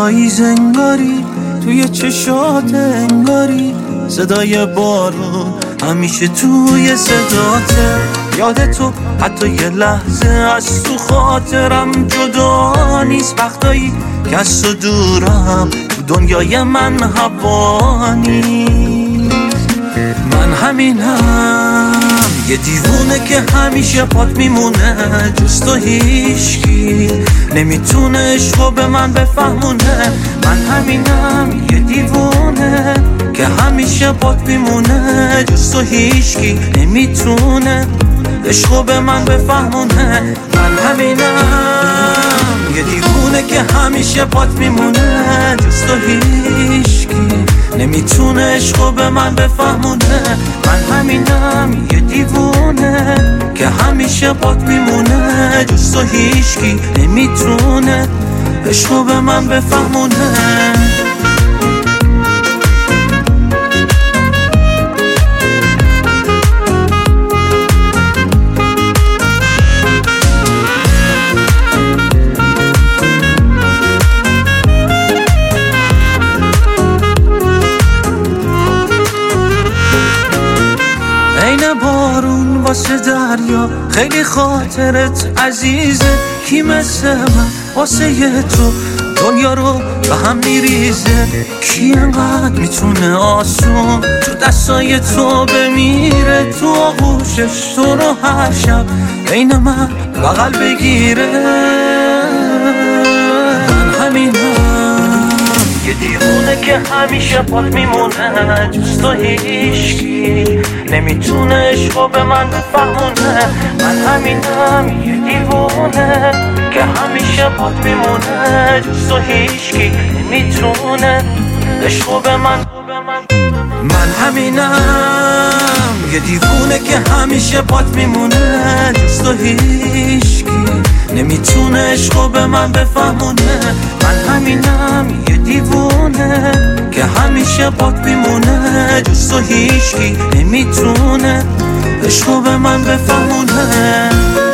پاییز انگاری توی چشات انگاری صدای بارون همیشه توی صداته یاد تو حتی یه لحظه از تو خاطرم جدا نیست وقتایی که از تو دورم تو دنیای من هوا نیست من همینم یه دیوونه که همیشه پات میمونه جز تو هیچکی نمیتونه عشقو به من بفهمونه من همینم یه دیوونه که همیشه پات میمونه جز تو هیچکی نمیتونه عشقو به من بفهمونه من همینم یه دیوونه که همیشه پات میمونه جز تو هیچکی نمیتونه عشقو به من بفهمونه من همینم یه دیوونه که همیشه پات میمونه جز تو هیچکی نمیتونه عشقو به من بفهمونه عین بارون واسه دریا خیلی خاطرت عزیزه کی مثل من واسه تو دنیا رو به هم میریزه کی انقدر میتونه آسون تو دستای تو بمیره تو آغوشش تو رو هر شب عین من بغل بگیره من همینم یه دیوونه که همیشه پات میمونه جز تو هیچکی نمیتونه عشقو به من بفهمونه من همینم یه دیوونه که همیشه پات میمونه جز تو هیچکی نمیتونه عشقو به من همینم یه دیوونه که همیشه پات میمونه جز تو هیچکی نمیتونه عشقو به من بفهمونه من همینم یه دیوونه که همیشه پات میمونه جز تو هیچکی نمیتونه عشقو به من بفهمونه